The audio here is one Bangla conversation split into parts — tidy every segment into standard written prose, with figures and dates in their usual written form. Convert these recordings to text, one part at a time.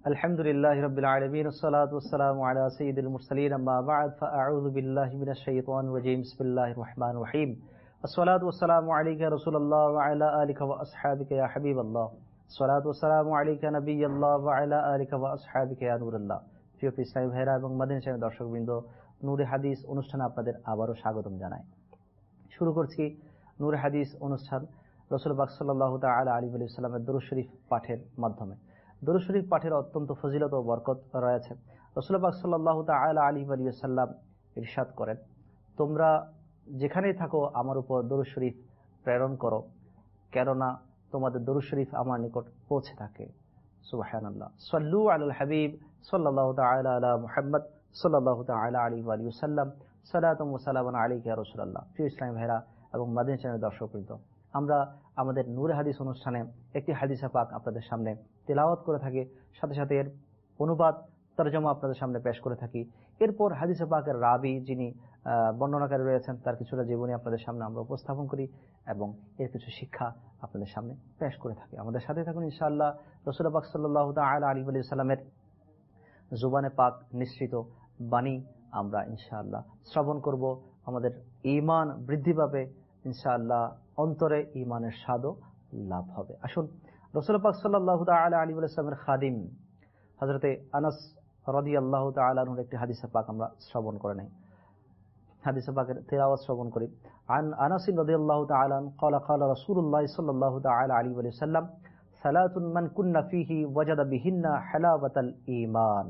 আলহামদুলিল্লাহি রাব্বিল আলামিন ওয়াসসালাতু ওয়াসসালামু আলা সাইয়্যিদিল মুরসালিন আম্মা বা'দ ফাআউযু বিল্লাহি মিনাশ শাইতানির রাজীম বিসমিল্লাহির রহমানির রহিম আসসালাতু ওয়াসসালামু আলাইকা রাসূলুল্লাহ ওয়া আলা আলিকা ওয়া আসহাবিকা ইয়া হাবিবাল্লাহ আসসালাতু ওয়াসসালামু আলাইকা নাবিয়াল্লাহ ওয়া আলা আলিকা ওয়া আসহাবিকা ইয়া নূরুল্লাহ। প্রিয় ইসলামী ভাইরা এবং মাদিনী চ্যানেল দর্শকবৃন্দ, নূরে হাদিস অনুষ্ঠানে আপনাদের আবারও স্বাগতম জানাই। শুরু করছি নূরে হাদিস অনুষ্ঠান রাসূল পাক সাল্লাল্লাহু তাআলা আলাইহি ওয়া সাল্লামের দরুদ শরীফ পাঠের মাধ্যমে। দরুদ শরীফ পাঠের অত্যন্ত ফজিলত ও বরকত রয়েছে। রাসূল পাক সাল্লাল্লাহু তাআলা আলাইহি ওয়া সাল্লাম ইরশাদ করেন, তোমরা যেখানেই থাকো আমার উপর দরুদ শরীফ প্রেরণ করো, কেননা তোমাদের দরুদ শরীফ আমার নিকট পৌঁছে থাকে। সুবহানাল্লাহ। সাল্লু আলাল হাবিব সাল্লাল্লাহু তাআলা আলা মুহাম্মদ সাল্লাল্লাহু তাআলা আলাইহি ওয়া সাল্লাম সালাতুম ওয়া সালামুন আলাইকা ইয়া রাসূলুল্লাহ। প্রিয় ইসলামী ভাইরা এবং মাদিনী চ্যানেলের দর্শকবৃন্দ, আমরা আমাদের নূরে হাদিস অনুষ্ঠানে একটি হাদিসে পাক আপনাদের সামনে তেলাওয়াত করে থাকি, সাথে সাথে এর অনুবাদ তরজমা আপনাদের সামনে পেশ করে থাকি। এরপর হাদিসে পাকের রাবি যিনি বর্ণনাকারী রয়েছেন তার কিছুটা জীবনী আপনাদের সামনে আমরা উপস্থাপন করি এবং এর কিছু শিক্ষা আপনাদের সামনে পেশ করে থাকি। আমাদের সাথে থাকুন ইনশাআল্লাহ। রাসূল পাক সাল্লাল্লাহু তাআলা আলাইহি ওয়া সাল্লামের জুবানে পাক নিঃসৃত বাণী আমরা ইনশাআল্লাহ শ্রবণ করব। আমাদের ঈমান বৃদ্ধি পাবে ইনশাআল্লাহ, অন্তরে ঈমানের স্বাদও লাভ হবে। আসুন রাসূল পাক সাল্লাল্লাহু তাআলা আলাইহি ওয়া সাল্লামের খাদিম হযরতে আনাস রাদিয়াল্লাহু তাআলা আনহুর একটি হাদিসে পাক আমরা শ্রবণ করে নেই। হাদিসে পাকের তেলাওয়াত শ্রবণ করি। আন আনাস রাদিয়াল্লাহু তাআলা قال قال رسول الله صلى الله تعالى عليه وسلم ثلاث من كن فيه وجد بهن حلاوة الإيمان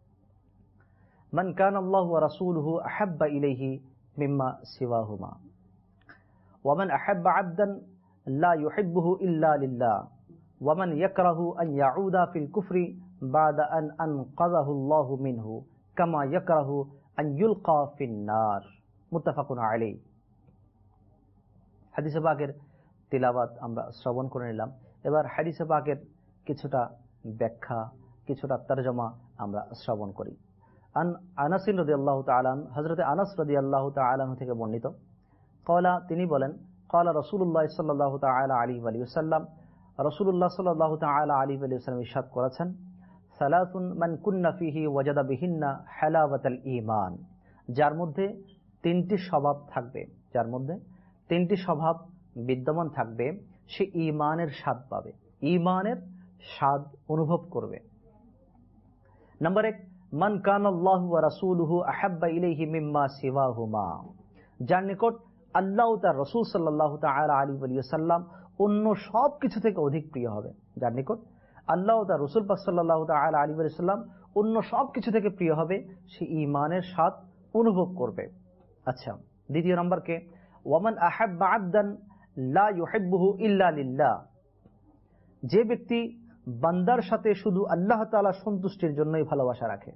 من كان الله ورسوله أحب إليه مما سواهما ومن أحب عبدا لا يحبه إلا لله ومن يكره أن يعود في الكفر بعد أن أنقذه الله منه كما يكره أن يلقى في النار متفق عليه। হাদিসে পাকের তিলাওয়াত আমরা শ্রবণ করে নিলাম। এবার হাদিসে পাকের কিছুটা ব্যাখ্যা, কিছুটা তরজমা আমরা শ্রবণ করি। আন আনাস রাদিয়াল্লাহু তাআলা আনহু, হযরত আনাস রাদিয়াল্লাহু তাআলা আনহু থেকে বর্ণিত, ক্বালা তিনি বলেন, ক্বালা রাসূলুল্লাহ সাল্লাল্লাহু তাআলা আলাইহি ওয়া সাল্লাম, রাসূলুল্লাহ সাল্লাল্লাহু তাআলা আলাইহি ওয়া সাল্লাম ইরশাদ করেছেন, সালাতুন মান কুন্না ফিহি ওয়াজাদা বিহিন্না হালাওয়াতাল ঈমান, যার মধ্যে তিনটি স্বভাব থাকবে, যার মধ্যে তিনটি স্বভাব বিদ্যমান থাকবে, সে ঈমানের স্বাদ পাবে, ঈমানের স্বাদ অনুভব করবে। নাম্বার 1, মান কানাল্লাহু ওয়া রাসূলুহু আহাব্বা ইলাইহি মিম্মা সিওয়াহুমা, যার নিকট আল্লাহ ও তার রাসূল সাল্লাল্লাহু তাআলা আলাইহি ওয়া সাল্লাম অন্য সব কিছু থেকে অধিক প্রিয় হবে। যার নিকট আল্লাহ ও তার রাসূল পাক সাল্লাল্লাহু তাআলা আলাইহি ওয়া সাল্লাম অন্য সব কিছু থেকে প্রিয় হবে, সে ঈমানের স্বাদ অনুভব করবে। আচ্ছা, দ্বিতীয় নম্বরকে ওয়ামান আহাব্বা আবদান লা ইউহিব্বুহু ইল্লা লিল্লাহ, যে ব্যক্তি বান্দার সাথে শুধু আল্লাহ তাআলা সন্তুষ্টির জন্যই ভালোবাসা রাখে,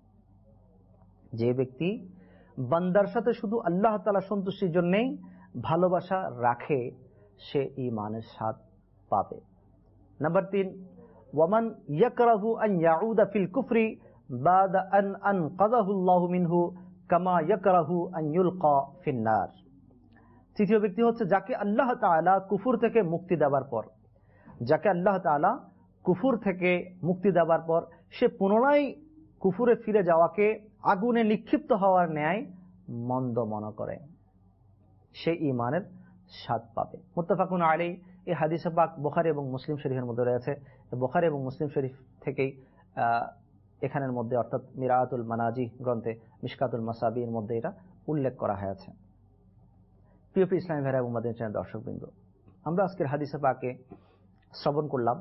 যে ব্যক্তি বান্দার সাথে শুধু আল্লাহ তাআলা সন্তুষ্টির জন্যই ভালোবাসা রাখে, সে ঈমানের স্বাদ পাবে। নাম্বার 3, ওয়ামান ইয়াকরাহু আন ইয়াউদা ফিল কুফরি বাদা আন আনকাযাহু আল্লাহু মিনহু কামা ইয়াকরাহু আন ইউলকা ফিন নার, তৃতীয় ব্যক্তি হচ্ছে যাকে আল্লাহ তাআলা কুফর থেকে মুক্তি দেওয়ার পর, যাকে আল্লাহ তাআলা কুফর থেকে মুক্তি দেওয়ার পর সে পুনরায় কুফরে ফিরে যাওয়াকে আগুনে নিক্ষিপ্ত হওয়ার ন্যায় মন্দ মনে করে, সে ঈমানের স্বাদ পাবে। মুত্তাফাকুন আলাইহি। এই হাদিসে পাক বুখারী এবং মুসলিম শরীফের মধ্যে রয়েছে। বুখারী এবং মুসলিম শরীফ থেকেই এখানের মধ্যে অর্থাৎ মিরাআতুল মানাজি গ্রন্থে মিশকাতুল মাসাবির মধ্যে এটা উল্লেখ করা হয়েছে। প্রিয় ইসলামী ভাইরা এবং মাদিনী চ্যানেল দর্শকবৃন্দ, আমরা আজকের হাদিসে পাকে শ্রবণ করলাম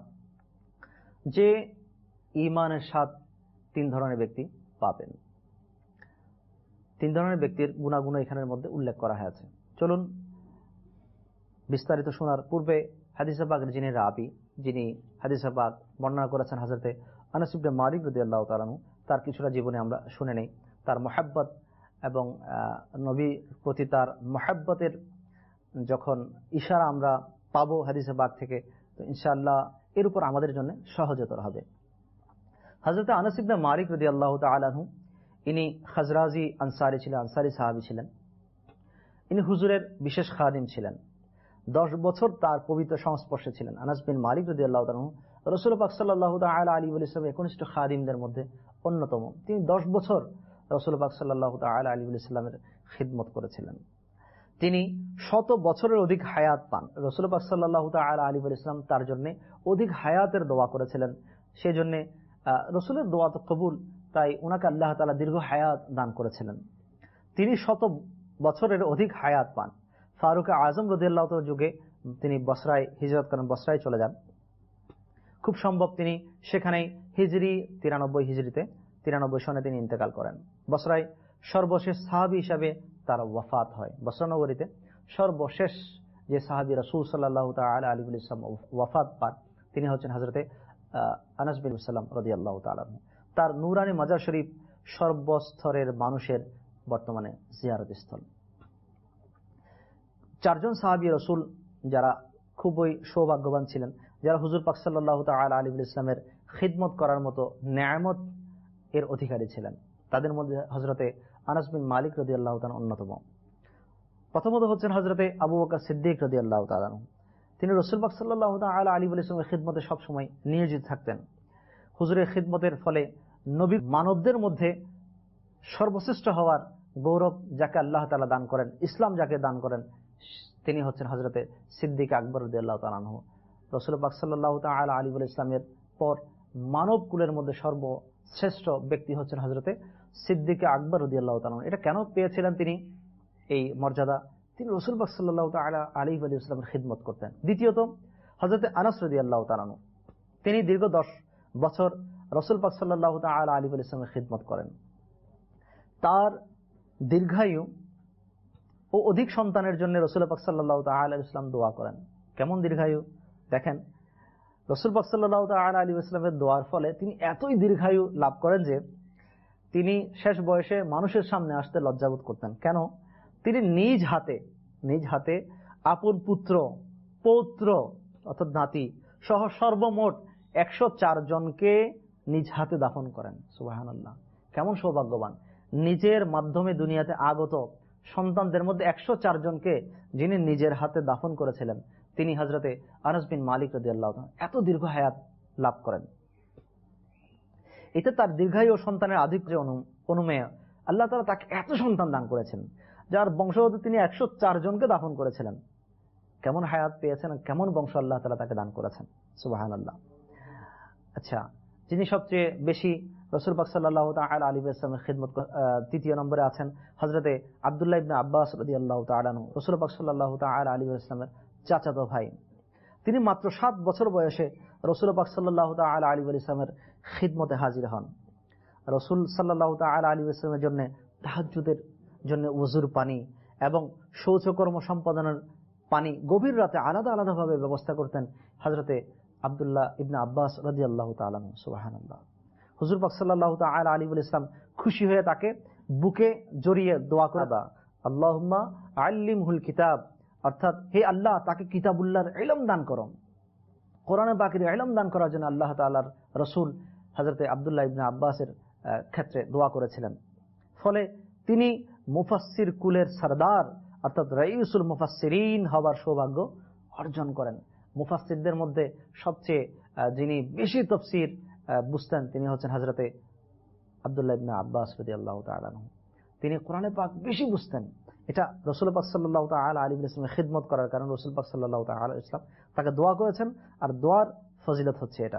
যে ঈমানের স্বাদ 3 ধরনের ব্যক্তি পাবেন। 3 ধরনের ব্যক্তির গুণাগুণ এখানের মধ্যে উল্লেখ করা হয়েছে। চলুন বিস্তারিত শোনার পূর্বে হাদিসে পাকের যিনি রাবি, যিনি হাদিসে পাক বর্ণনা করেছেন হযরতে আনাস ইবনে মালিক রাদিয়াল্লাহু তাআলা আনহু, তার কিছুটা জীবনী আমরা শুনে নেই। তার মুহাব্বত এবং নবীর প্রতি তার মুহাব্বতের যখন ইশারা আমরা পাবো হাদিসে পাক থেকে, তো ইনশাআল্লাহ এর উপর আমাদের জন্য সহজতর হবে। হযরত আনাস ইবনে মালিক রাদিয়াল্লাহু তাআলা আনহু, ইনি খাজরাজি আনসারী ছিলেন, আনসারী সাহাবী ছিলেন। ইনি হুজুরের বিশেষ খাদিম ছিলেন। 10 বছর তার পবিত্র সংস্পর্শে ছিলেন। আনাস বিন মালিক রাদিয়াল্লাহু তাআলা আনহু রাসূল পাক সাল্লাল্লাহু তাআলা আলাইহি ওয়াসাল্লাম একনিষ্ঠ খাদিমদের মধ্যে অন্যতম। তিনি 10 বছর রাসূল পাক সাল্লাল্লাহু তাআলা আলাইহি ওয়াসাল্লামের খিদমত করেছিলেন। তিনি 100 বছরের অধিক হায়াত পান। রাসূল পাক সাল্লাল্লাহু তাআলা আলাইহি ওয়াসাল্লাম তার জন্য অধিক হায়াতের দোয়া করেছিলেন। সেজন্য রাসূলের দোয়া তো কবুল, তাই ওনাকে আল্লাহ তাআলা দীর্ঘ হায়াত দান করেছিলেন। তিনি 100 বছরের অধিক হায়াত পান। ফারুক আজম রাদিয়াল্লাহু তাআলার যুগে তিনি বসরায় হিজরত করেন, বসরায় চলে যান। খুব সম্ভব তিনি সেখানেই হিজরি 93 সনে তিনি ইন্তেকাল করেন। বসরায় সর্বশেষ সাহাবী হিসাবে তার ওয়াফাত হয়। বসরা নগরীতে সর্বশেষ যে সাহাবী রাসূল সাল্লাল্লাহু তাআলা আলাইহি ওয়াসাল্লাম ওয়াফাত পান তিনি হচ্ছেন হযরতে আনাস বিন সালাম রাদিয়াল্লাহু তাআলা। তার নূরানী মাজার শরীফ সর্বস্তরের মানুষের বর্তমানে জিয়ারত স্থল। 4 জন সাহাবী রাসূল যারা খুবই সৌভাগ্যবান ছিলেন, যারা হুজুর পাক সাল্লাল্লাহু তাআলা আলাইহি ওয়াসাল্লামের খিদমত করার মতো নেয়ামত এর অধিকারী ছিলেন। তাদের মধ্যে হযরতে আনাস বিন মালিক রাদিয়াল্লাহু তাআলা অন্যতম। প্রথমত হচ্ছেন হযরতে আবু বকর সিদ্দিক রাদিয়াল্লাহু তাআলা। তিনি রাসূল পাক সাল্লাল্লাহু তাআলা আলাইহি ওয়াসাল্লামের খিদমতে সব সময় নিয়োজিত থাকতেন। হুজুরের খিদমতের ফলে নবী মানবদের মধ্যে সর্বশ্রেষ্ঠ হওয়ার গৌরব যাকে আল্লাহ তাআলা দান করেন, ইসলাম যাকে দান করেন, তিনি হচ্ছেন হযরতে সিদ্দিক আকবর রাদিয়াল্লাহু তাআলা আনহু। রাসূল পাক সাল্লাল্লাহু তাআলা আলাইহি ওয়াসাল্লামের পর মানব কুলের মধ্যে সর্বশ্রেষ্ঠ ব্যক্তি হচ্ছেন হযরতে সিদ্দিক আকবর রাদিয়াল্লাহু তাআলা। এটা কেন পেয়েছিলেন তিনি এই মর্যাদা? তিনি রাসূল পাক সাল্লাল্লাহু তাআলা আলাইহি ওয়াসাল্লামের খিদমত করতেন। দ্বিতীয়ত হযরতে আনাস রাদিয়াল্লাহু তাআলা, তিনি দীর্ঘ 10 বছর রাসূল পাক সাল্লাল্লাহু তাআলা আলাইহি ওয়াসাল্লামের খিদমত করেন। তার দীর্ঘায়ু ও অধিক সন্তানের জন্য রাসূল পাক সাল্লাল্লাহু তাআলা আলাইহি ওয়াসাল্লাম দোয়া করেন। কেমন দীর্ঘায়ু দেখেন, রাসূল পাক সাল্লাল্লাহু তাআলা আলাইহি ওয়াসাল্লামের দোয়ার ফলে তিনি এতই দীর্ঘায়ু লাভ করেন যে তিনি শেষ বয়সে মানুষের সামনে আসতে লজ্জাবোধ করতেন। কেন? তিনি নিজ হাতে আপন পুত্র, পৌত্র অর্থাৎ নাতি সহ সর্বমোট 104 জনকে নিজ হাতে দাফন করেন। সুবহানাল্লাহ, কেমন সৌভাগ্যবান! নিজের মাধ্যমে দুনিয়াতে আগত সন্তানদের মধ্যে 104 জনকে যিনি নিজের হাতে দাফন করেছিলেন তিনি হযরতে আনাস বিন মালিক রাদিয়াল্লাহু তাআলা এত দীর্ঘ হায়াত লাভ করেন। এতে তার দীর্ঘায়ু ও সন্তানের আধিক্য অনুমেয় আল্লাহ তাআলা তাকে এত সন্তান দান করেছেন, যার বংশগত তিনি 104 জনকে দাফন করেছিলেন। কেমন হায়াত পেয়েছেন, কেমন বংশ আল্লাহ তাআলা তাকে দান করেছেন। সুবহানাল্লাহ। আচ্ছা, যিনি সবচেয়ে বেশি রাসূল পাক সাল্লাল্লাহু তাআলা আলাইহি ওয়াসাল্লামের খিদমত, তৃতীয় নম্বরে আছেন হযরতে আব্দুল্লাহ ইবনে আব্বাস রাদিয়াল্লাহু তাআলা আনহু, রাসূল পাক সাল্লাল্লাহু তাআলা আলাইহি ওয়াসাল্লামের চাচাতো ভাই। তিনি মাত্র 7 বছর বয়সে রাসূল পাক সাল্লাল্লাহু তাআলা আলাইহি ওয়াসাল্লামের খিদমতে হাজির হন। রাসূল সাল্লাল্লাহু তাআলা আলাইহি ওয়াসাল্লামের জন্য তাহাজ্জুদের জন্য ওযুর পানি এবং শৌচকর্ম সম্পাদনের পানি গভীর রাতে আলাদা আলাদাভাবে ব্যবস্থা করতেন হযরতে আব্দুল্লাহ ইবনে আব্বাস রাদিয়াল্লাহু তাআলা আনহু। সুবহানাল্লাহ। হুজুর পাক সাল্লাল্লাহু তাআলা আলাইহি ওয়াসাল্লাম খুশি হয়ে তাকে বুকে জড়িয়ে দোয়া করে, আল্লাহুম্মা আল্লিমহুল কিতাব, অর্থাৎ হে আল্লাহ তাকে কিতাবুল্লাহর ইলম দান করো। কোরআনে পাকের ইলম দান করার জন্য আল্লাহ তাআলার রাসূল হযরতে আব্দুল্লাহ ইবনে আব্বাসের ক্ষেত্রে দোয়া করেছিলেন। ফলে তিনি মুফাসসির কুলের সরদার অর্থাৎ রাইসুল মুফাসসিরিন হওয়ার সৌভাগ্য অর্জন করেন। মুফাসসিরদের মধ্যে সবচেয়ে যিনি বেশি তাফসীর বুঝতেন তিনি হচ্ছেন হযরতে আব্দুল্লাহ ইবনে আব্বাস রাদিয়াল্লাহু তাআলা আনহু। তিনি কোরআনে পাক বেশি বুঝতেন। এটা রাসূল পাক সাল্লাল্লাহু তাআলা আলাইহি ওয়াসাল্লামের খিদমত করার কারণে রাসূল পাক সাল্লাল্লাহু তাআলা আলাইহি ওয়াসাল্লাম তাকে দোয়া করেছেন, আর দোয়ার ফজিলত হচ্ছে এটা।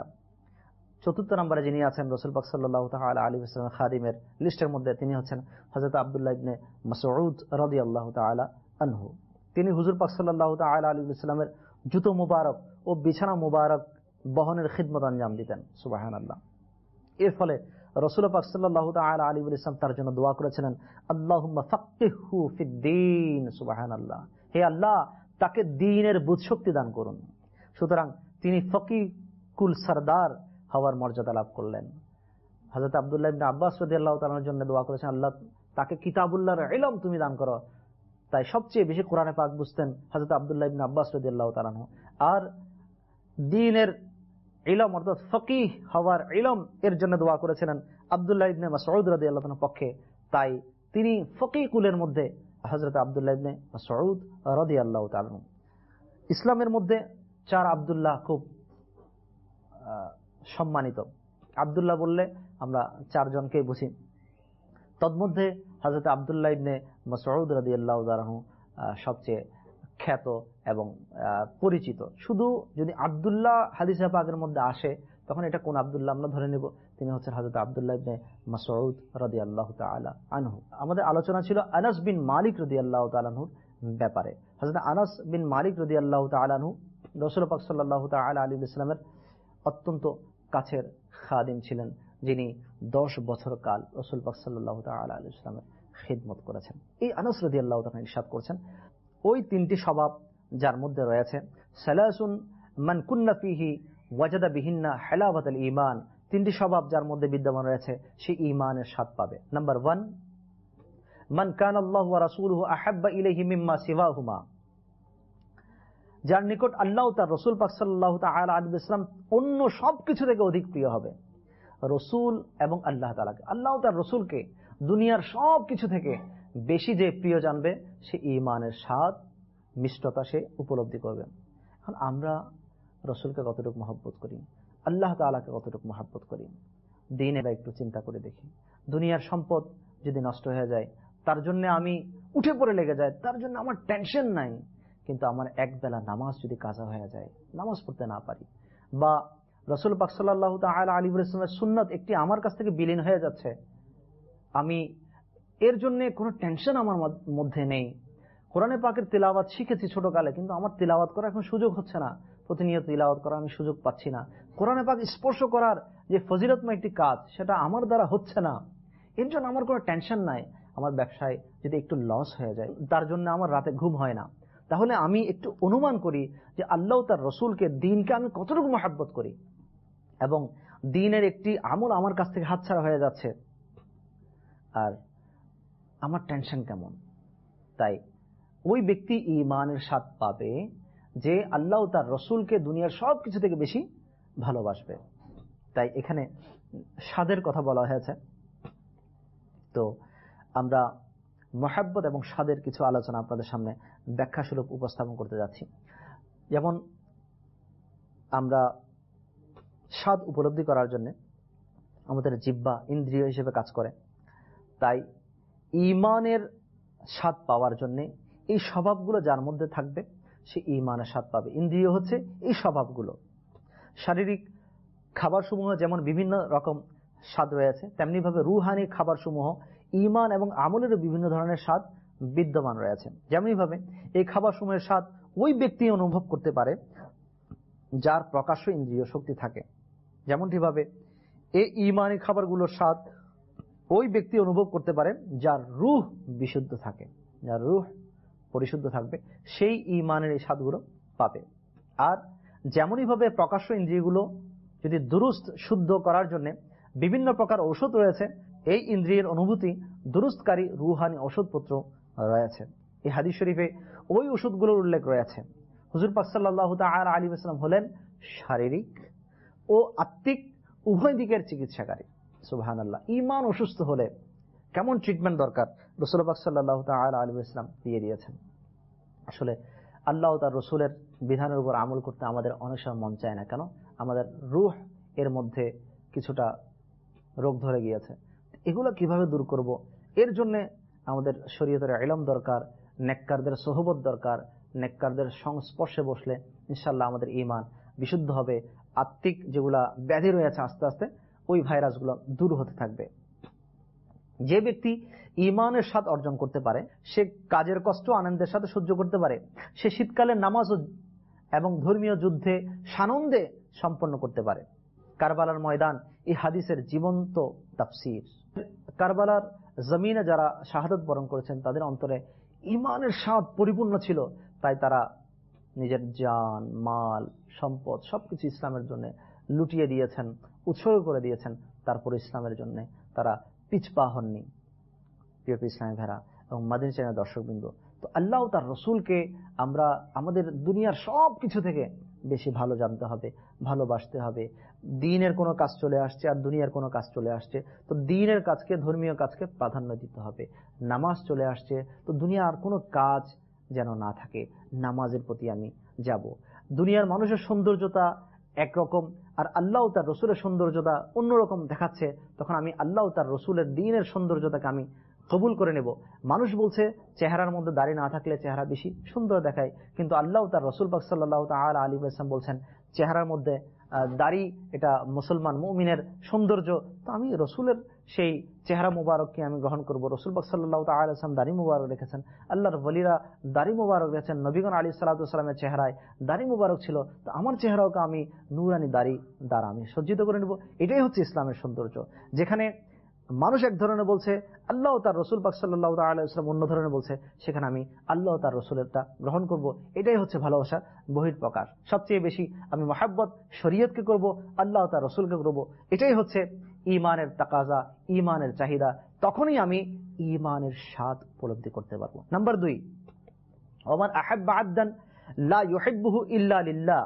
চতুর্থ নম্বরে যিনি আছেন রাসূল পাক সাল্লাল্লাহু তাআলা আলাইহি ওয়াসাল্লামের খাদিমের লিস্টের মধ্যে তিনি হচ্ছেন হযরত আব্দুল্লাহ ইবনে মাসউদ রাদিয়াল্লাহু তাআলা আনহু। তিনি হুজুর পাক সাল্লাল্লাহু তাআলা আলাইহি ওয়াসাল্লামের জুতো মুবারক ও বিছানা মুবারক বহনের খিদমত আঞ্জাম দিতেন। সুবহানাল্লাহ। এর ফলে রাসূল পাক সাল্লাল্লাহু তাআলা আলাইহি ওয়াসাল্লাম তার জন্য দোয়া করেছিলেন, আল্লাহুম্মা ফাক্কিহহু ফিদ্দীন। সুবহানাল্লাহ, হে আল্লাহ তাকে দ্বীনের বুঝশক্তি দান করুন। সুতরাং তিনি ফকিহ কুল সরদার হওয়ার মর্যাদা লাভ করলেন। হযরত আব্দুল্লাহ ইবনে আব্বাস রাদিয়াল্লাহু তাআলার জন্য দোয়া করেছেন, আল্লাহ তাকে কিতাবুল্লাহর ইলম তুমি দান করো। তাই সবচেয়ে বেশি কোরআনে পাক বুঝতেন হযরত আব্দুল্লাহ ইবনে আব্বাস রাদিয়াল্লাহু তাআলা। আর দ্বীনের ইলম অর্থাৎ ফকিহ হওয়ার ইলম এর জন্য দোয়া করেছিলেন আব্দুল্লাহ ইবনে মাসউদ রাদিয়াল্লাহু তাআলার পক্ষে। তাই তিনি ফকিহ কুলের মধ্যে হযরত আব্দুল্লাহ ইবনে মাসউদ রাদিয়াল্লাহু তাআলা। ইসলামের মধ্যে 4 আব্দুল্লাহ খুব সম্মানিত। আব্দুল্লাহ বললে আমরা 4 জনকেই বুঝি। তন্মধ্যে হযরত আব্দুল্লাহ ইবনে মাসউদ রাদিয়াল্লাহু তাআলা সবচেয়ে খ্যাত এবং পরিচিত। শুধু যদি আব্দুল্লাহ হাদিসে পাকের মধ্যে আসে তখন এটা কোন আব্দুল্লাহ আমরা ধরে নেব, তিনি হচ্ছেন হযরত আব্দুল্লাহ ইবনে মাসউদ রাদিয়াল্লাহু তাআলা আনহু। আমাদের আলোচনা ছিল আনাস বিন মালিক রাদিয়াল্লাহু তাআলা আনহুর ব্যাপারে। হযরত আনাস বিন মালিক রাদিয়াল্লাহু তাআলা আনহু রাসূল পাক সাল্লাল্লাহু তাআলা আলাইহি ওয়াসাল্লামের অত্যন্ত কাছের খাদিম ছিলেন, যিনি 10 বছর কাল রাসূল পাক সাল্লাল্লাহু তাআলা আলাইহি ওয়াসাল্লামের খিদমত করেছেন। এই আনাস রাদিয়াল্লাহু তাআলা ইরশাদ করছেন, ওই 3টি স্বভাব যার মধ্যে রয়েছে, সালাসুন মান কুন্না ফিহি ওয়াজাদা বিহিন্না হালাওয়াতাল ঈমান, 3টি স্বভাব যার মধ্যে বিদ্যমান রয়েছে সে ঈমানের স্বাদ পাবে। নাম্বার 1, মান কানা আল্লাহু ওয়া রাসূলুহু আহাব্বা ইলাইহি মিম্মা সিওয়াহুমা, যার নিকট আল্লাহ তার রাসূল পাক সাল্লাল্লাহু তাআলা আলাইহি ওয়াসাল্লাম অন্য সবকিছু থেকে অধিক প্রিয় হবে। রাসূল এবং আল্লাহ তাআলাকে, আল্লাহ তার রাসূলকে দুনিয়ার সবকিছু থেকে বেশি যে প্রিয় জানবে সে ঈমানের স্বাদ মিষ্টতা সে উপলব্ধি করবে। এখন আমরা রাসূলকে কতটুকু মহব্বত করি, আল্লাহ তাআলাকে কতটুকু মহব্বত করি, দিনের একটু চিন্তা করে দেখি। দুনিয়ার সম্পদ যদি নষ্ট হয়ে যায় তার জন্য আমি উঠে পড়ে লেগে যায়, তার জন্য আমার টেনশন নাই, কিন্তু আমার একবেলা নামাজ যদি কাজা হয়ে যায়, নামাজ পড়তে না পারি, বা রাসূল পাক সাল্লাল্লাহু তাআলা আলাইহি ওয়াসাল্লামের সুন্নাত একটি আমার কাছ থেকে বিলীন হয়ে যাচ্ছে, আমি এর জন্য কোনো টেনশন আমার মধ্যে নেই। কোরআনে পাকের তিলাওয়াত শিখেছি ছোটকালে, কিন্তু আমার তিলাওয়াত করার এখন সুযোগ হচ্ছে না, প্রতিনিয়ত তিলাওয়াত করার আমি সুযোগ পাচ্ছি না। কোরআনে পাক স্পর্শ করার যে ফজিলতময় একটি কাজ সেটা আমার দ্বারা হচ্ছে না, এর জন্য আমার কোনো টেনশন নাই। আমার ব্যবসায় যদি একটু লস হয়ে যায় তার জন্য আমার রাতে ঘুম হয় না, তাহলে আমি একটু অনুমান করি যে আল্লাহ তার রসুলকে, দিনকে আমি কতটুকু মহব্বত করি, এবং দিনের একটি আমল আমার কাছ থেকে হাতছাড়া হয়ে যাচ্ছে আর আমার টেনশন কেমন। তাই ওই ব্যক্তি ঈমানের স্বাদ পাবে যে আল্লাহ তার রসুলকে দুনিয়ার সব কিছু থেকে বেশি ভালোবাসবে। তাই এখানে স্বাদের কথা বলা হয়েছে। তো আমরা মহব্বত এবং স্বাদের কিছু আলোচনা আপনাদের সামনে ব্যাখ্যা স্বরূপ উপস্থাপন করতে যাচ্ছি। যেমন আমরা স্বাদ উপলব্ধি করার জন্য আমাদের জিহ্বা ইন্দ্রিয় হিসেবে কাজ করে, তাই ঈমানের স্বাদ পাওয়ার জন্য এই স্বভাবগুলো যার মধ্যে থাকবে সে ঈমানের স্বাদ পাবে। ইন্দ্রিয় হচ্ছে এই স্বভাবগুলো। শারীরিক খাবারসমূহ যেমন বিভিন্ন রকম স্বাদ রয়েছে, তেমনিভাবে রুহানি খাবারসমূহ ঈমান এবং আমলেরও বিভিন্ন ধরনের স্বাদ বিদ্যমান রয়েছে। যেমনিভাবে এই খাবারসমূহের স্বাদ ওই ব্যক্তি অনুভব করতে পারে যার প্রকাশ্য ইন্দ্রিয় শক্তি থাকে, যেমনটিভাবে এই ঈমানি খাবারগুলোর স্বাদ ওই ব্যক্তি অনুভব করতে পারে যার রূহ বিশুদ্ধ থাকে, যার রূহ পরিশুদ্ধ থাকবে, সেই ঈমানের এই স্বাদগুলো পাবে। আর যেমনইভাবে প্রকাশ্য ইন্দ্রিয়গুলো যদি দুরুস্ত শুদ্ধ করার জন্য বিভিন্ন প্রকার ঔষধ রয়েছে, এই ইন্দ্রিয়ের অনুভূতি দুরুস্তকারী রুহানি ঔষধপত্র রয়েছে। এই হাদিস শরীফে ওই ওষুধগুলোর উল্লেখ রয়েছে। হুজুর পাক সাল্লাল্লাহু তাআলা আলাইহি ওয়াসাল্লাম হলেন শারীরিক ও আত্মিক উভয় দিকের চিকিৎসাকারী। সুবহানাল্লাহ। ঈমান অসুস্থ হলে কেমন ট্রিটমেন্ট দরকার রাসূল পাক সাল্লাল্লাহু তাআলা আলাইহি ওয়াসাল্লাম দিয়ে দিয়েছেন। আসলে আল্লাহ তার রসুলের বিধানের উপর আমল করতে আমাদের অনেক সময় মন চায় না, কেন? আমাদের রূহ এর মধ্যে কিছুটা রোগ ধরে গিয়েছে। এগুলো কিভাবে দূর করব? এর জন্য আমাদের শরীয়তের ইলম দরকার, নেককারদের সোহবত দরকার। নেককারদের সংস্পর্শে বসলে ইনশাআল্লাহ আমাদের ঈমান বিশুদ্ধ হবে। আত্মিক যেগুলা ব্যাধি রয়েছে আস্তে আস্তে ওই ভাইরাসগুলো দূর হতে থাকবে। যে ব্যক্তি ঈমানের স্বাদ অর্জন করতে পারে সে কাজের কষ্ট আনন্দের সাথে সহ্য করতে পারে, সে শীতকালে নামাজ এবং ধর্মীয় যুদ্ধে সানন্দে সম্পন্ন করতে পারে। কারবালার ময়দান এই হাদিসের জীবন্ত তাফসীর। কারবালার জমিনে যারা শাহাদত বরণ করেছেন তাদের অন্তরে ঈমানের স্বাদ পরিপূর্ণ ছিল, তাই তারা নিজের জান, মাল, সম্পদ সবকিছু ইসলামের জন্য লুটিয়ে দিয়েছেন, উৎসর্গ করে দিয়েছেন। তারপর ইসলামের জন্য তারা পিছপা হননি। প্রিয় ইসলামী ভাইরা এবং মাদিনী চ্যানেল দর্শকবৃন্দ, তো আল্লাহ তার রসুলকে আমরা আমাদের দুনিয়ার সব কিছু থেকে বেশি ভালো জানতে হবে, ভালোবাসতে হবে। দ্বীনের কোনো কাজ চলে আসছে আর দুনিয়ার কোনো কাজ চলে আসছে, তো দ্বীনের কাজকে, ধর্মীয় কাজকে প্রাধান্য দিতে হবে। নামাজ চলে আসছে, তো দুনিয়ার কোনো কাজ যেন না থাকে, নামাজের প্রতি আমি যাব। দুনিয়ার মানুষের সৌন্দর্যতা একরকম আর আল্লাহ তার রসুলের সৌন্দর্যতা অন্যরকম দেখাচ্ছে, তখন আমি আল্লাহ তার রসুলের দ্বীনের সৌন্দর্যতাকে আমি কবুল করে নেব। মানুষ বলছে চেহারার মধ্যে দাড়ি না থাকলে চেহারা বেশি সুন্দর দেখায়, কিন্তু আল্লাহ তার রসুল পাক সাল্লাল্লাহু তাআলা আলাইহি ওয়াসাল্লাম বলছেন চেহারার মধ্যে দাড়ি এটা মুসলমান মুমিনের সৌন্দর্য। তো আমি রসুলের সেই চেহারা মুবারককে আমি গ্রহণ করব। রসুল পাক সাল্লাল্লাহু তাআলা আলাইহি ওয়াসাল্লাম দাড়ি মুবারক রেখেছেন, আল্লাহর ওলিরা দাড়ি মুবারক রেখেছেন, নবীগণ আলাইহিস সালাতু ওয়াস সালামের চেহারায় দাড়ি মুবারক ছিল, তো আমার চেহারাকে আমি নূরানি দাড়ি দ্বারা আমি সজ্জিত করে নেব। এটাই হচ্ছে ইসলামের সৌন্দর্য। যেখানে মানুষ এক ধরনের বলছে, আল্লাহ তার রসুল পাক সাল্লাল্লাহু তাআলা আলাইহি ওয়াসাল্লাম অন্য ধরনের বলছে, সেখানে আমি আল্লাহ তার রসুলেরটা গ্রহণ করব। এটাই হচ্ছে ভালোবাসার বহিঃপ্রকাশ। সবচেয়ে বেশি আমি মহব্বত শরীয়তকে করব, আল্লাহ তার রসুলকে করব। এটাই হচ্ছে ঈমানের তাকাজা, ঈমানের চাহিদা। তখনই আমি ঈমানের স্বাদ উপলব্ধি করতে পারবো। নাম্বার 2, ওমান আহাব্বা আবদান লা ইউহিব্বুহু ইল্লা লিল্লাহ।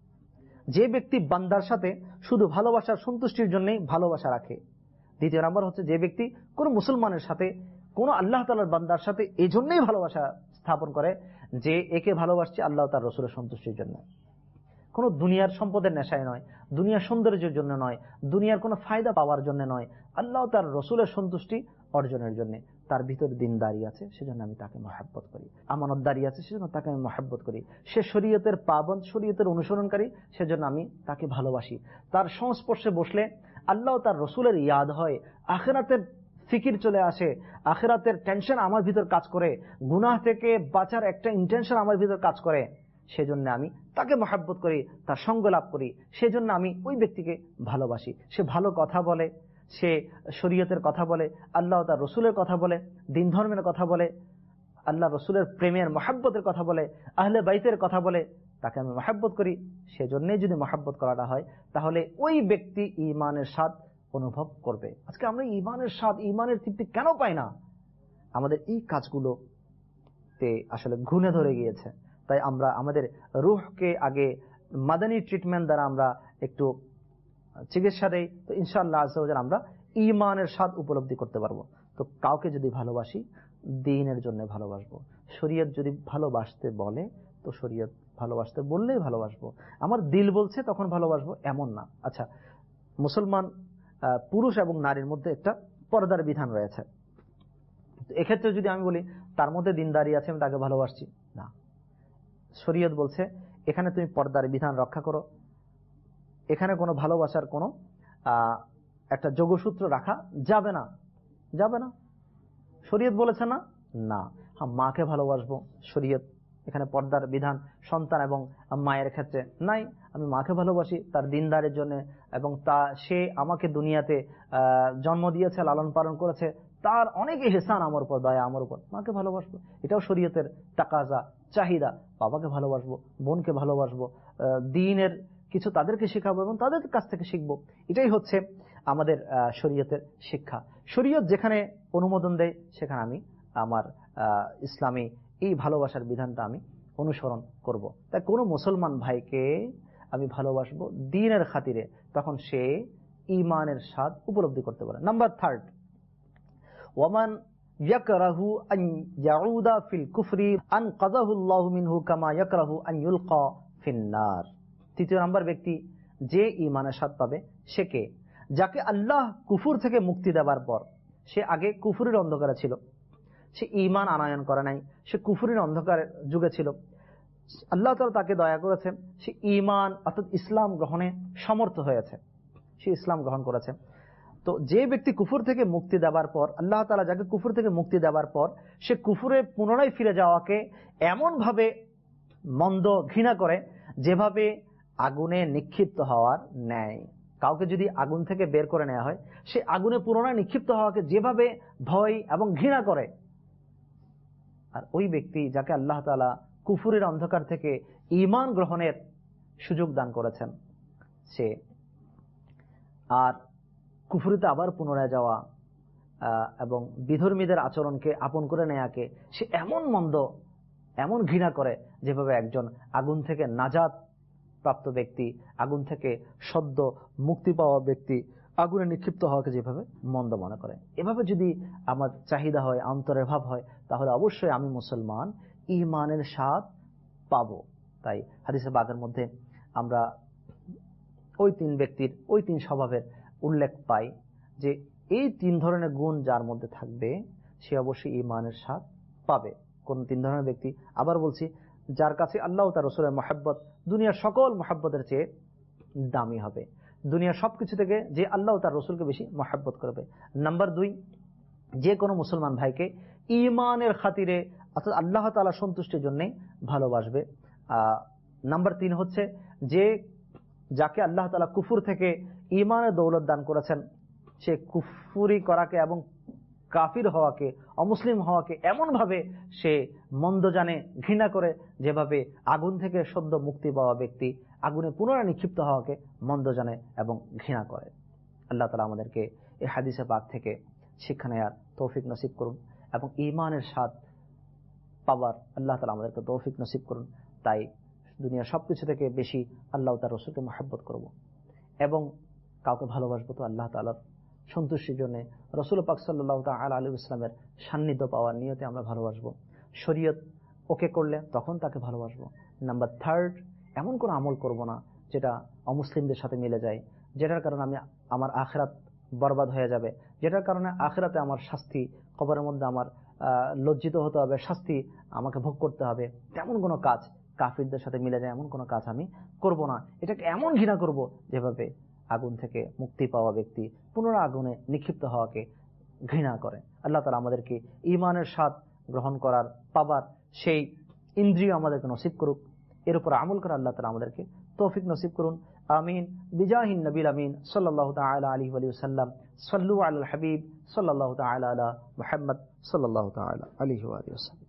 যে ব্যক্তি বান্দার সাথে শুধু ভালোবাসার সন্তুষ্টির জন্যই ভালোবাসা রাখে। দ্বিতীয় নাম্বার হচ্ছে যে ব্যক্তি কোন মুসলমানের সাথে, কোন আল্লাহ তাআলার বান্দার সাথে এই জন্যই ভালোবাসা স্থাপন করে যে একে ভালোবাসছে আল্লাহ তার রসুলের সন্তুষ্টির জন্য, কোনো দুনিয়ার সম্পদের নেশায় নয়, দুনিয়ার সৌন্দর্যের জন্য নয়, দুনিয়ার কোনো ফায়দা পাওয়ার জন্য নয়, আল্লাহ তার রসুলের সন্তুষ্টি অর্জনের জন্য। তার ভিতরে দিনদারি আছে, সেজন্য আমি তাকে মহব্বত করি। আমানতদারি আছে, সেজন্য তাকে আমি মহব্বত করি। সে শরীয়তের পাবন্দ, শরীয়তের অনুসরণকারী, সেজন্য আমি তাকে ভালোবাসি। তার সংস্পর্শে বসলে আল্লাহ তার রসুলের ইয়াদ হয়, আখিরাতের ফিকির চলে আসে, আখিরাতের টেনশন আমার ভিতর কাজ করে, গুনাহ থেকে বাঁচার একটা ইন্টেনশন আমার ভিতর কাজ করে, সেজন্য আমি তাকে মহব্বত করি, তার সঙ্গ লাভ করি। সেজন্য আমি ওই ব্যক্তিকে ভালোবাসি। সে ভালো কথা বলে, সে শরীয়তের কথা বলে, আল্লাহ তার রসুলের কথা বলে, দিন ধর্মের কথা বলে, আল্লাহ রসুলের প্রেমের মহব্বতের কথা বলে, আহলে বাইতের কথা বলে, তাকে আমি মহব্বত করি। সেজন্যই যদি মহব্বত করাটা হয়, তাহলে ওই ব্যক্তি ঈমানের স্বাদ অনুভব করবে। আজকে আমরা ঈমানের স্বাদ, ঈমানের তৃপ্তি কেন পাই না? আমাদের এই কাজগুলোতে আসলে ঘুণে ধরে গিয়েছে। তাই আমরা আমাদের রূহকে আগে মাদানী ট্রিটমেন্ট দ্বারা আমরা একটু চিকিৎসা দেই, তো ইনশাআল্লাহ আযজা ওয়া জাল আমরা ঈমানের স্বাদ উপলব্ধি করতে পারবো। তো কাউকে যদি ভালোবাসি, দ্বীনের জন্য ভালোবাসবো। শরীয়ত যদি ভালোবাসতে বলে, তো শরীয়ত ভালোবাসতে বললেই ভালোবাসবো। আমার দিল বলছে তখন ভালোবাসবো, এমন না। আচ্ছা, মুসলমান পুরুষ এবং নারীর মধ্যে একটা পর্দার বিধান রয়েছে। এক্ষেত্রে যদি আমি বলি তার মধ্যে দিনদারি আছে, আমি তাকে ভালোবাসছি, না। শরীয়ত বলছে এখানে তুমি পর্দার বিধান রক্ষা করো, এখানে কোনো ভালোবাসার কোনো একটা যোগসূত্র রাখা যাবে না, যাবে না। শরীয়ত বলেছে না, না। হ্যাঁ, মাকে ভালোবাসবো, শরীয়ত এখানে পর্দার বিধান সন্তান এবং মায়ের ক্ষেত্রে নাই। আমি মাকে ভালোবাসি তার দিনদারের জন্য, এবং সে আমাকে দুনিয়াতে জন্ম দিয়েছে, লালন পালন করেছে, তার অনেক ইহসান আমার উপর, দয়া আমার উপর, মাকে ভালোবাসবো। এটাও শরীয়তের তাকাজা, চাহিদা। বাবাকে ভালোবাসবো, বোনকে ভালোবাসবো, দ্বীনের কিছু তাদেরকে শেখাবো এবং তাদের কাছ থেকে শিখবো। এটাই হচ্ছে আমাদের শরীয়তের শিক্ষা। শরীয়ত যেখানে অনুমোদন দেয়, সেখানে আমি আমার ইসলামী এই ভালোবাসার বিধানটা আমি অনুসরণ করব। তাই কোনো মুসলমান ভাইকে আমি ভালোবাসবো দ্বীনের খাতিরে, তখন সে ঈমানের স্বাদ উপলব্ধি করতে পারে। নাম্বার 3, ওয়ামান ইয়াকরাহু আন ইয়াউদা ফিল কুফরি আনকাযাহু আল্লাহু মিনহু কামা ইয়াকরাহু আন ইউলকা ফিন নার। তৃতীয় নাম্বার ব্যক্তি যে ঈমানের স্বাদ পাবে, সে কে? যাকে আল্লাহ কুফর থেকে মুক্তি দেওয়ার পর, সে আগে কুফরের অন্ধকারে ছিল, সে ঈমান আনয়ন করে নাই, সে কুফরের অন্ধকার যুগে ছিল, আল্লাহ তাআলা তাকে দয়া করেছে, সে ঈমান অর্থাৎ ইসলাম গ্রহণে সমর্থ হয়েছে, সে ইসলাম গ্রহণ করেছে। তো যে ব্যক্তি কুফর থেকে মুক্তি দেওয়ার পর, আল্লাহ তাআলা যাকে কুফর থেকে মুক্তি দেওয়ার পর সে কুফরে পুনরায় ফিরে যাওয়াকে এমন ভাবে মন্দ ঘৃণা করে, যেভাবে আগুনে নিক্ষিপ্ত হওয়ার ন্যায়। কাউকে যদি আগুন থেকে বের করে নেওয়া হয়, সে আগুনে পুনরায় নিক্ষিপ্ত হওয়াকে যেভাবে ভয় এবং ঘৃণা করে, আর ওই ব্যক্তি যাকে আল্লাহ তাআলা কুফরের অন্ধকার থেকে ঈমান গ্রহণের সুযোগ দান করেছেন, সে আর কুফরিতে আবার পুনরায় যাওয়া এবং বিধর্মীদের আচরণকে আপন করে নেয়াকে সে এমন মন্দ, এমন ঘৃণা করে, যেভাবে একজন আগুন থেকে নাজাত প্রাপ্ত ব্যক্তি, আগুন থেকে সদ্য মুক্তি পাওয়া ব্যক্তি আগুনে নিক্ষিপ্ত হওয়াকে যেভাবে মন্দ মনে করে। এভাবে যদি আমার চাহিদা হয়, অন্তরের ভাব হয়, তাহলে অবশ্যই আমি মুসলমান, ঈমানের স্বাদ পাবো। তাই হাদিসে পাকের মধ্যে আমরা ওই 3 ব্যক্তির ওই 3 স্বভাবের উল্লেখ পাই যে এই 3 ধরনের গুণ যার মধ্যে থাকবে সে অবশ্যই ঈমানের স্বাদ পাবে। কোন 3 ধরনের ব্যক্তি? আবার বলছি, যার কাছে আল্লাহ ও তার রাসূলের মহব্বত দুনিয়ার সকল মহব্বতের চেয়ে দামি হবে, দুনিয়ার সবকিছু থেকে যে আল্লাহ ও তার রাসূলকে বেশি মহব্বত করবে। নাম্বার 2, যে কোনো মুসলমান ভাইকে ঈমানের খাতিরে অর্থাৎ আল্লাহ তাআলা সন্তুষ্টির জন্য ভালোবাসবে। নাম্বার 3 হচ্ছে যে যাকে আল্লাহ তাআলা কুফর থেকে ঈমানের দৌলত দান করেছেন, সে কুফরি করাকে এবং কাফির হওয়াকে, অমুসলিম হওয়াকে এমন ভাবে সে মন্দ জানে, ঘৃণা করে, যেভাবে আগুন থেকে সদ্য মুক্তি পাওয়া ব্যক্তি আগুনে পুনরায় নিক্ষিপ্ত হওয়াকে মন্দ জানে এবং ঘৃণা করে। আল্লাহ তাআলা আমাদেরকে এই হাদিসে পাক থেকে শিক্ষা নেয়ার তৌফিক নসিব করুন এবং ঈমানের স্বাদ পাওয়ার আল্লাহ তাআলা আমাদেরকে তৌফিক নসিব করুন। তাই দুনিয়ার সবকিছু থেকে বেশি আল্লাহ তার রাসূলকে মহব্বত করব এবং কাউকে ভালোবাসবো তো আল্লাহ তাআলার সন্তুষ্টির জন্য, রাসূল পাক সাল্লাল্লাহু তাআলা আলাইহি ওয়াসাল্লামের সান্নিধ্য পাওয়ার নিয়তে আমরা ভালোবাসবো। শরীয়ত ওকে করলে তখন তাকে ভালোবাসবো। নাম্বার 3, এমন কোনো আমল করব না যেটা অমুসলিমদের সাথে মিলে যায়, যেটার কারণে আমার আখিরাত বরবাদ হয়ে যাবে, যেটার কারণে আখিরাতে আমার শাস্তি, কবরের মধ্যে আমার লজ্জিত হতে হবে, শাস্তি আমাকে ভোগ করতে হবে। তেমন কোনো কাজ কাফিরদের সাথে মিলে যায় এমন কোনো কাজ আমি করব না। এটাকে এমন ঘৃণা করব যেভাবে আগুন থেকে মুক্তি পাওয়া ব্যক্তি পুনরায় আগুনে নিক্ষিপ্ত হওয়াকে ঘৃণা করে। আল্লাহ তাআলা আমাদেরকে ঈমানের স্বাদ গ্রহণ করার, পাবার সেই ইন্দ্রিয় আমাদেরকে নসিব করুক, এর উপর আমল করে আল্লাহ তাআলা আমাদেরকে তৌফিক নসিব করুন। আমিন। বিজাহিন নবীল আমিন সাল্লাল্লাহু তাআলা আলাইহি ওয়া সাল্লাম। সাল্লু আলাল হাবিব সাল্লাল্লাহু তাআলা আলা মুহাম্মদ সাল্লাল্লাহু তাআলা আলাইহি ওয়া সাল্লাম।